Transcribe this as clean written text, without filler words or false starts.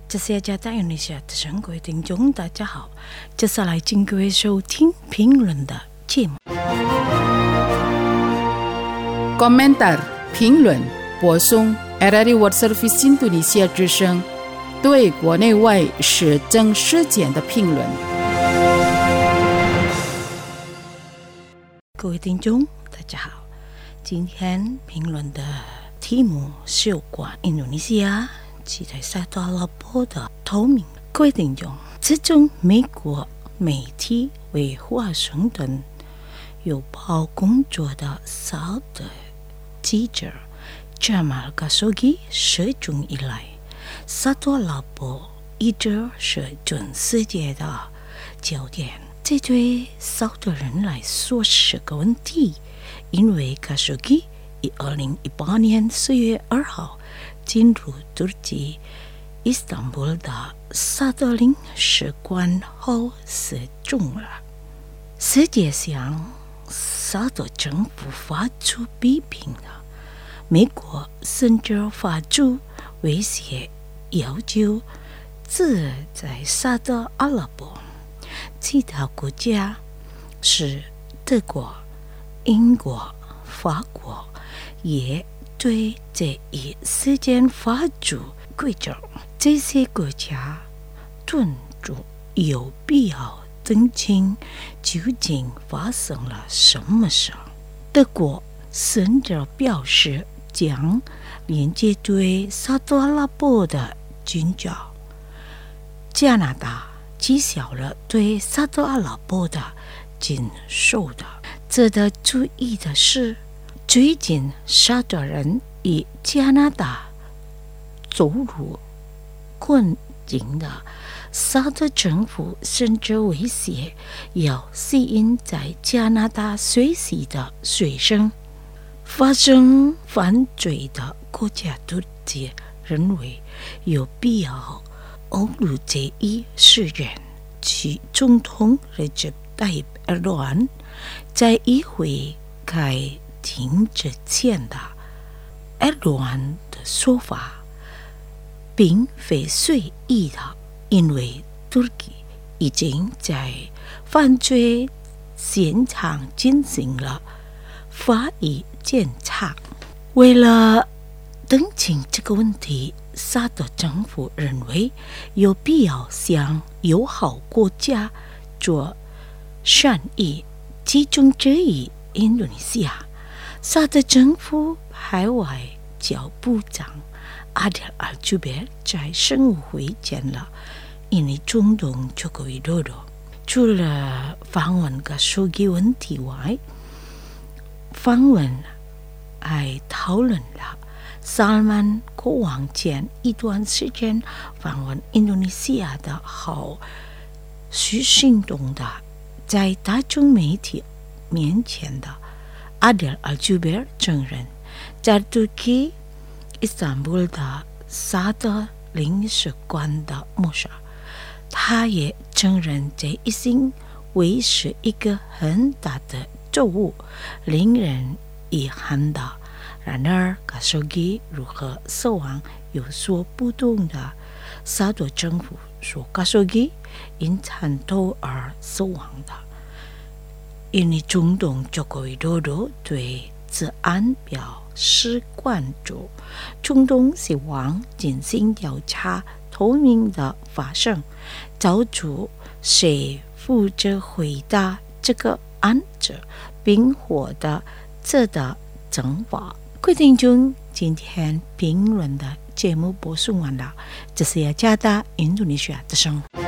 这是加大印尼西亚的生各位听众，大家好，接下来请各位收听评论的节目。 Komentar 评论播送 RRI World Service Indonesia 之声对国内外时政事件的评论。 各位听众，大家好，今天评论的题目是有关印度尼西亚其在沙特阿拉伯的透明。各位听众，自从美国媒体为华盛顿邮报工作的沙特记者Jamal Khashoggi失踪以来，沙特阿拉伯一直是全世界的焦点。这对沙特人来说是个问题，因为Khashoggi于2018年4月2号进入土耳其伊斯坦布尔的沙特领事馆后失踪了。世界上沙特政府发出批评了，美国甚至发出威胁，要求自在沙特阿拉伯其他国家是德国、英国、法国也对这一事件发出规则，这些国家敦促有必要澄清究竟发生了什么事。德国甚至表示将连接对沙特阿拉伯的军交。加拿大取消了对沙特阿拉伯的禁售的。值得注意的是，最近沙特人与加拿大走入困境的沙特政府甚至威胁要吸引在加拿大学习的学生。发生犯罪的国家土耳其认为有必要欧陆这一事件，其总统Recep Tayyip Erdogan在议会开庭之前的Erdogan的说法并非随意的，因为土耳其已经在犯罪现场进行了法医检查。为了澄清这个问题，沙特政府认为有必要向友好国家做善意，其中之一印度尼西亚。沙特政府海外交部长阿德尔·朱贝尔在生日会见了印尼总统佐科维多多。除了访问Khashoggi问题外，访问还讨论了萨勒曼国王前一段时间访问印度尼西亚的后续行动的。在大众媒体面前的阿德尔·朱贝尔承认，在土耳其伊斯坦布尔的沙特领事馆的谋杀。他也承认这已经为是一个很大的错误，令人遗憾的。然而Khashoggi如何死亡有所不同的。沙特政府说Khashoggi因战斗而死亡的。印尼总统佐科维多多对此案表示关注，总统希望进行调查，透明的发生，找出谁负责回答这个案子，并获得值得惩罚。各位听众，今天评论的节目播送完了，这是雅加达印度尼西亚之声。